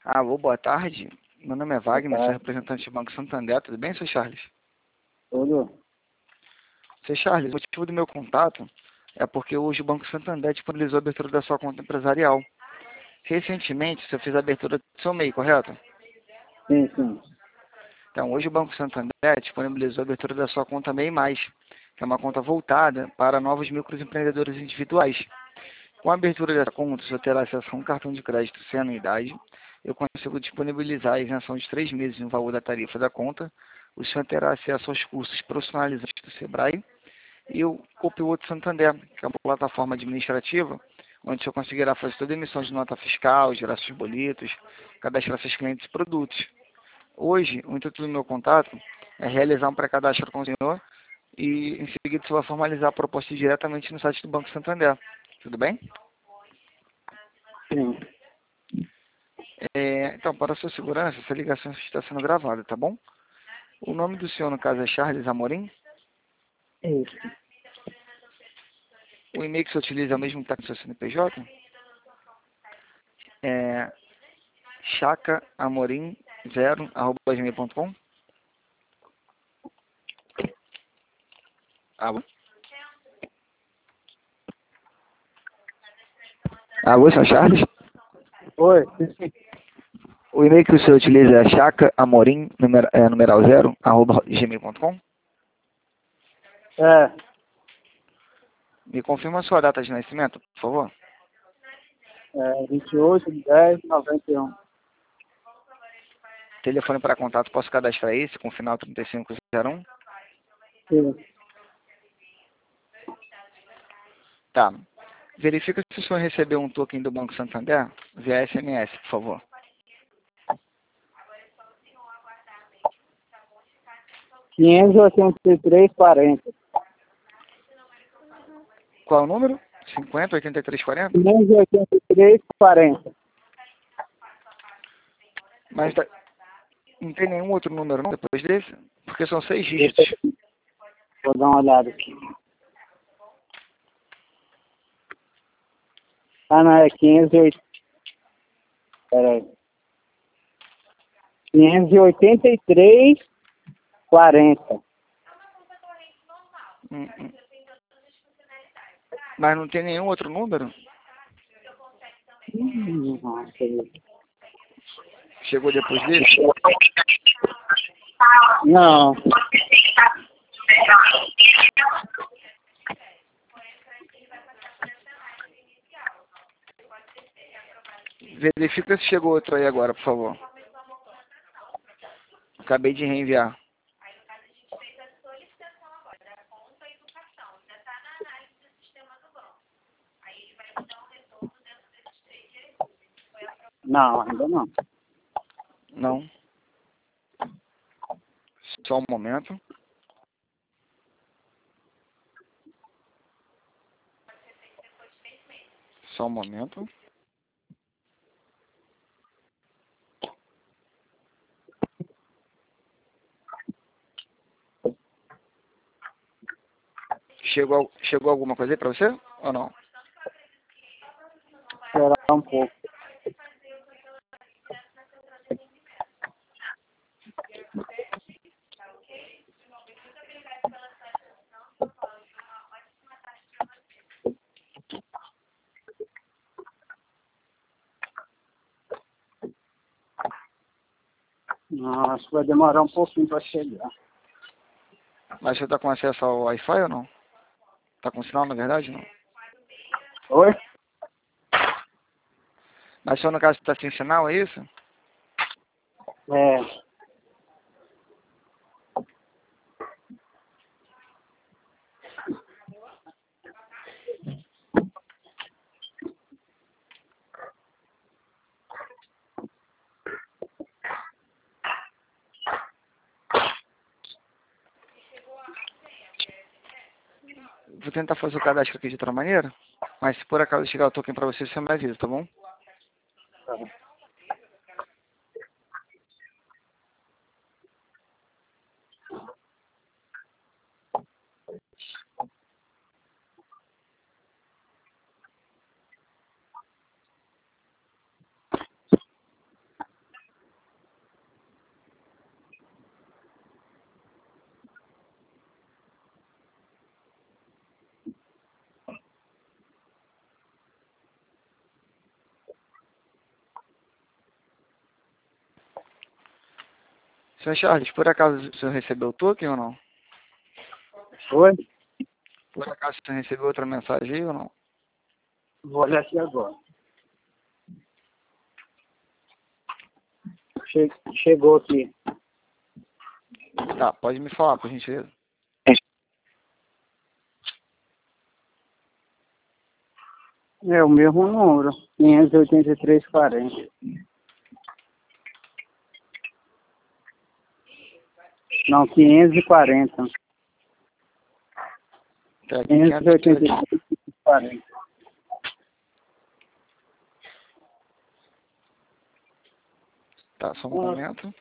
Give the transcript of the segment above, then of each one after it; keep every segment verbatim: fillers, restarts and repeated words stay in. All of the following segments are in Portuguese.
Alô, boa tarde. Meu nome é Wagner, Boa sou tarde. representante do Banco Santander. Tudo bem, seu Charles? Tudo? Seu Charles, o motivo do meu contato é porque hoje o Banco Santander disponibilizou a abertura da sua conta empresarial. Recentemente, você fez a abertura do seu M E I, correto? Sim, sim. Então, hoje o Banco Santander disponibilizou a abertura da sua conta M E I mais, que é uma conta voltada para novos microempreendedores individuais. Com a abertura dessa conta, você terá acesso a um cartão de crédito sem anuidade. Eu consigo disponibilizar a isenção de três meses no valor da tarifa da conta. O senhor terá acesso aos cursos profissionalizantes do Sebrae e o Copiloto Santander, que é uma plataforma administrativa onde o senhor conseguirá fazer toda a emissão de nota fiscal, gerar seus boletos, cadastrar seus clientes e produtos. Hoje, o intuito do meu contato é realizar um pré-cadastro com o senhor e, em seguida, você vai formalizar a proposta diretamente no site do Banco Santander. Tudo bem? Sim. É, então, para a sua segurança, essa ligação está sendo gravada, tá bom? O nome do senhor, no caso, é Charles Amorim. Isso. O e-mail que você utiliza é o mesmo que está com o seu C N P J? É chacaamorim zero arroba gmail ponto com. Alô? Alô, senhor Charles? Oi? O e-mail que o senhor utiliza é chacaamorim, numer, é, numeral zero, arroba gmail ponto com. É. Me confirma a sua data de nascimento, por favor. É vinte e oito de dez de noventa e um. Telefone para contato, posso cadastrar esse com final trinta e cinco zero um? Sim. Tá. Verifica se o senhor recebeu um token do Banco Santander via S M S, por favor. quinhentos e oitenta e três, quarenta. Qual é o número? cinquenta, oitenta e três, quarenta? quinhentos e oitenta e três, quarenta. Mas tá- não tem nenhum outro número não, depois desse? Porque são seis Deixa dígitos. eu... Vou dar uma olhada aqui. Ah, não, é quinhentos e oitenta. Peraí. quinhentos e oitenta e três, quarenta. Hum, hum. Mas não tem nenhum outro número? Hum, não, peraí. Chegou depois desse? Não. Verifica se chegou outro aí agora, por favor. Acabei de reenviar. Não, ainda não. Não. Só um momento. Só um momento. Chegou, chegou alguma coisa aí pra você? Ou não? Esperar um pouco. Não, acho que vai demorar um pouquinho para chegar. Mas você tá com acesso ao Wi-Fi ou não? Tá com sinal, na verdade, não? Oi? Mas só no caso está sem sinal, é isso? É. Vou tentar fazer o cadastro aqui de outra maneira. Mas se por acaso chegar o token pra você, você me avisa, tá bom? Tá. Senhor Charles, por acaso o senhor recebeu o token ou não? Oi? Por acaso o senhor recebeu outra mensagem aí ou não? Vou olhar aqui agora. Che- Chegou aqui. Tá, pode me falar, por gentileza. É o mesmo número. quinhentos e oitenta e três, quarenta. Não, quinhentos e quarenta. Tá, aqui quinhentos e oitenta quinhentos e e três, quarenta. Tá, só um momento.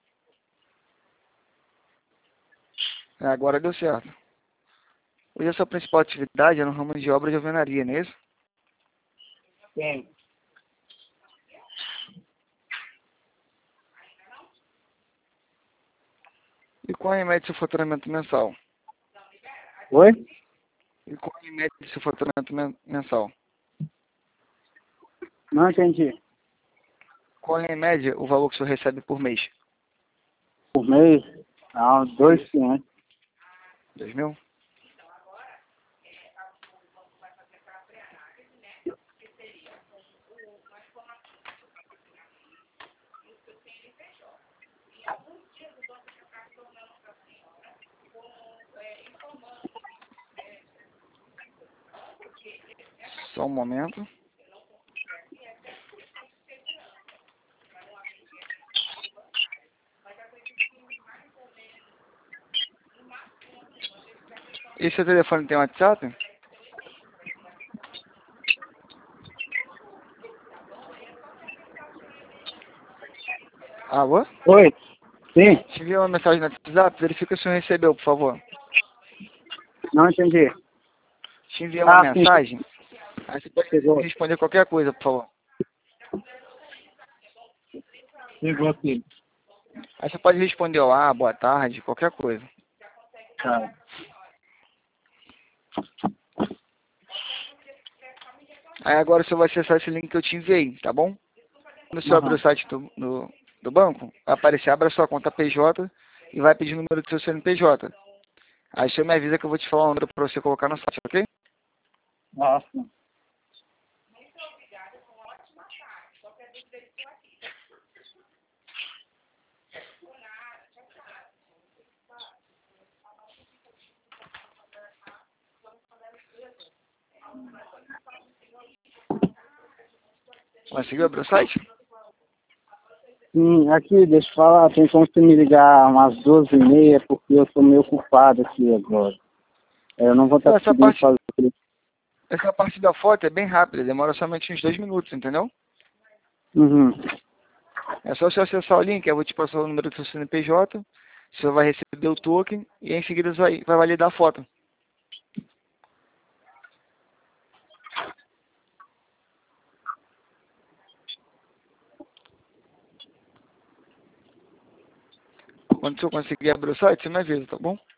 É, agora deu certo. Hoje a sua principal atividade é no ramo de obra de alvenaria, não é isso? Sim. E qual é a média do seu faturamento mensal? Oi? E qual é a média do seu faturamento men- mensal? Não entendi. Qual é, em média, o valor que o senhor recebe por mês? Por mês? Ah, dois quinhentos. Dois mil? Só um momento. E seu telefone tem WhatsApp? Alô? Oi? Sim? Te enviei uma mensagem no WhatsApp, verifica se o senhor recebeu, por favor. Não entendi. Te enviei uma Ah, sim. mensagem, aí você pode Chegou. responder qualquer coisa, por favor. Chegou aqui. Aí você pode responder olá, boa tarde, qualquer coisa. Tá. Aí agora o senhor vai acessar esse link que eu te enviei, tá bom? Quando o senhor abrir Aham. o site do, do, do banco, vai aparecer, abra sua conta P J e vai pedir o número do seu C N P J. Aí o senhor me avisa que eu vou te falar o número para você colocar no site, ok? Nossa. Conseguiu abrir o site? Sim, aqui, deixa eu falar, tem como você me ligar umas doze e meia, porque eu tô meio ocupado aqui agora. É, eu não vou estar Essa conseguindo parte, fazer. essa parte da foto é bem rápida, demora somente uns dois minutos, entendeu? Uhum. É só você acessar o link, eu vou te passar o número do seu C N P J, o senhor vai receber o token e em seguida vai, vai validar a foto. Quando o senhor conseguir abrir o site, você me avisa, tá bom?